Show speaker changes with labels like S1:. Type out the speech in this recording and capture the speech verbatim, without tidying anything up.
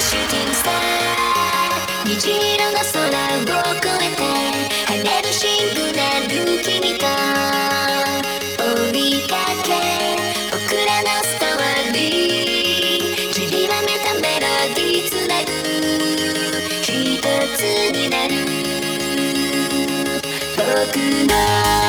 S1: シューティングスター、虹色の空を越えて跳ねるシングナル君と追いかけ、僕らのストーリー散りばめたメロディーつなぐ、一つになる僕の